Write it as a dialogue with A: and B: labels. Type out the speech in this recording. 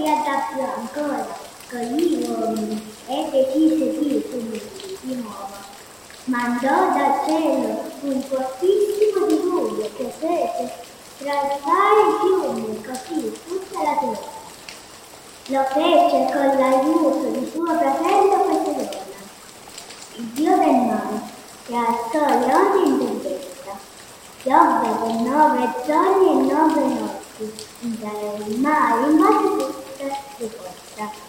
A: si adattò ancora con gli uomini e decise di punirli di nuovo. Mandò dal cielo un fortissimo diluvio che fece trasfare i fiumi così tutta la terra. Lo fece con l'aiuto di suo fratello Poseidone, il dio del mare, che alzò le onde in tempesta. Piovve per 9 giorni e 9 notti, il mare rimase tutta riposta.